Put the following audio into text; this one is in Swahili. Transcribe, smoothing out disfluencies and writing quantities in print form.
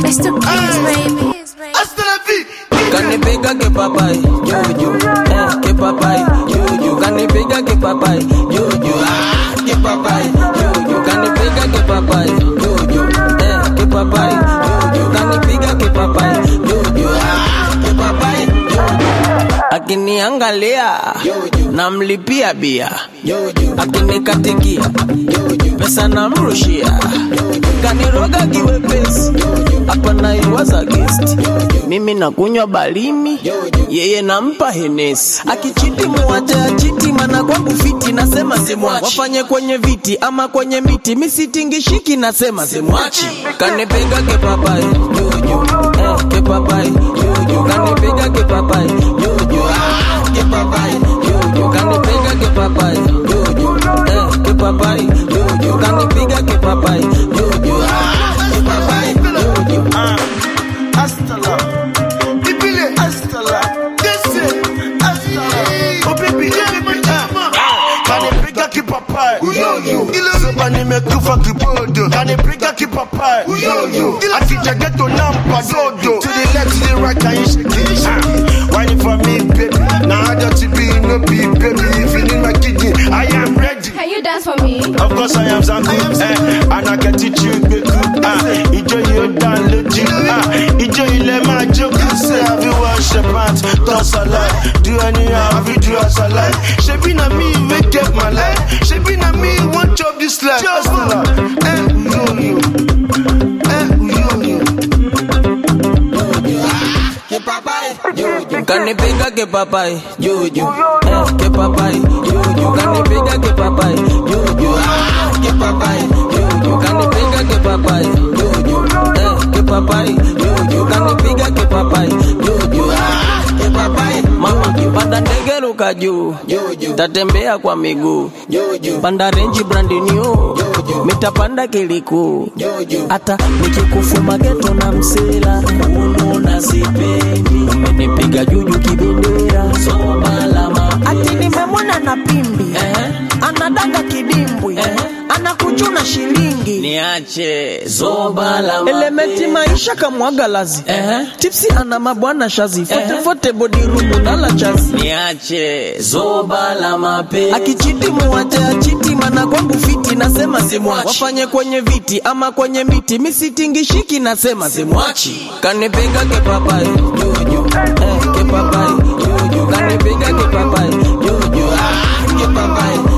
Mr. Keys, baby. Hasta la vie. Kanipega ke papai, Jojo. Ke papai, Jojo. Kanipega ke papai, Jojo. Ke papai, Jojo. Kanipega ke papai, Jojo. Ke papai, Jojo. Kanipega ke papai, Jojo. Ke papai, Jojo. Akiniangalia, namlipia bia. Akinikatikia, pesa namrushia. Kaniroga kiwepesi, hapa naiwaza guest. Mimi nakunywa balimi, yeye nampa Hennessy. Akichiti muache achiti, mana kwangu fiti, nasema simwachi. Wafanye kwenye viti ama kwenye miti, misitingishiki, nasema simwachi. Kanipega ke papai, Jojo. Ke papai, Jojo. Kanipega ke papai, Jojo. Ke papai, Jojo. Kanipega ke papai, Jojo. Ke papai, Jojo. Kanipega ke papai, Jojo. Ke papai, Jojo. Hasta la. Ibile hasta la. Dese hasta la. Oh baby, Kanipega ki papai. Seba nimekufa kibodo. Kanipega ki papai. Akija ghetto nampa dodo. To the left, to the right, can you shake it? Whining for me, baby. Now I got to be no be, baby. If you need my kidney, I am ready. Can you dance for me? Of course I am Zanku, and I can teach you Beku. Enjoy your down legit. Enjoy your my joke. Say have you wash your pants, toss a lie. Do anyhow, have you do as a lie. She be na me, wake up my life. She be na me, one job this life. Kanipega ke papai, Jojo. Ke papai, Jojo. Kanipega ke papai, Jojo. Ke papai, Jojo. Kanipega ke papai, Jojo. Ke papai, Jojo. Kanipega ke papai, Jojo. Ke papai. Mama kipanda ndege ruka juu, tatembea kwa miguu. Panda Range brand new, mitapanda Kiliku. Hata nikikufuma ghetto na msela, unaona sipendi. Umenipiga juju kibendera, soba lama. Ati nimemwona na pimbi, anadanga kidimbwi, anakuchuna shilingi. Niache zoba lama. Elementi maisha kamwaga lazi, tipsi ana mabwana shazi. Fote body room nala chazi. Niache zoba lama pe. Akichiti muache achiti, mana kwangu fiti, nasema simwachi. Wafanye kwenye viti ama kwenye miti, misitingishiki, nasema simwachi. Kanipega ke papai, Jojo. Ke papai, Jojo. Kanipega ke papai, Jojo. Ke papai.